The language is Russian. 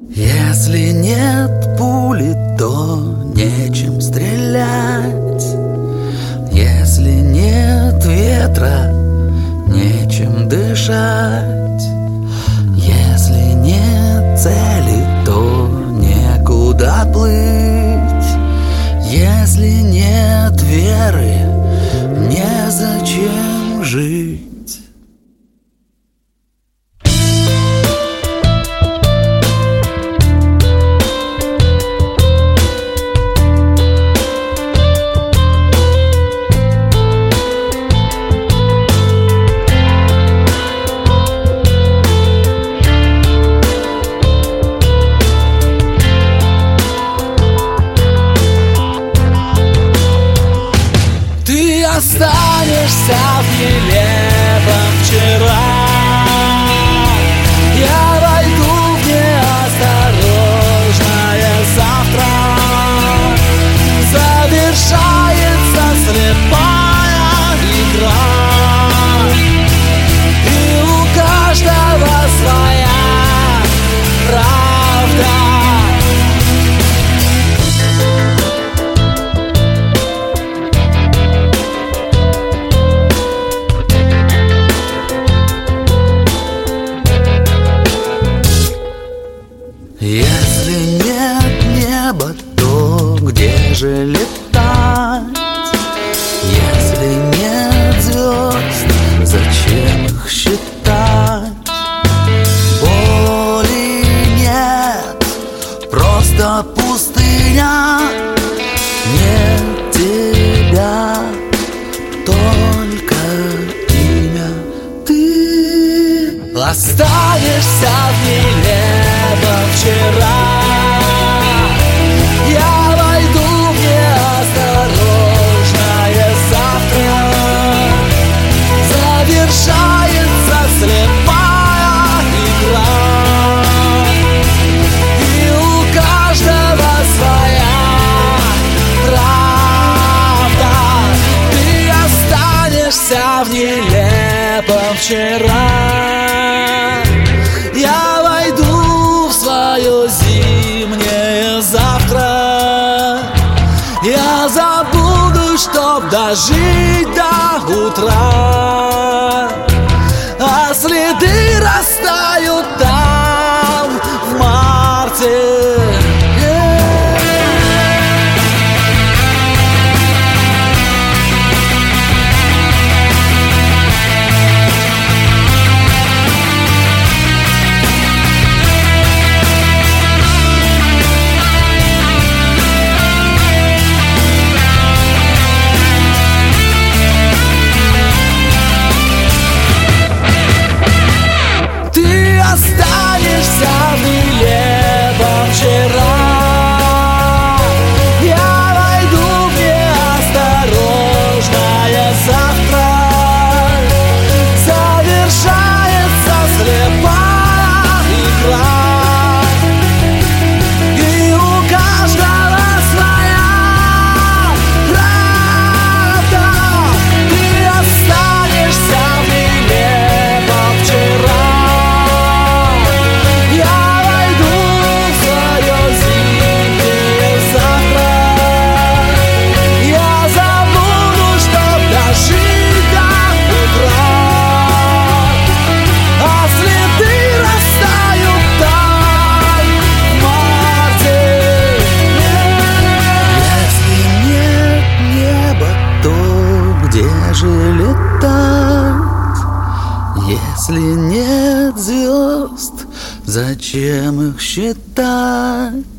Если нет пули, то нечем стрелять. Если нет ветра, нечем дышать. Если нет цели, то некуда плыть. Если нет веры, незачем жить. Останешься в нелепом вчера. Я войду в неосторожное завтра. Завершается слепая игра, и у каждого своя правда. Если нет неба, то где же летать? Если нет звезд, зачем их считать? Боли нет, просто пустыня. Нет тебя, только имя. Ты останешься в нелепом вчера. Я войду в неосторожное завтра. Завершается слепая игра, и у каждого своя правда. Ты останешься в нелепом вчера. Я войду в свое зимнее завтра. Я забуду, чтоб дожить до утра, а следы растают там в марте. Останешься в нелепом вчера. Я войду в неосторожное завтра. Завершается слепая игра, и у каждого своя правда. Ты останешься в нелепом вчера. Если нет звезд, зачем их считать?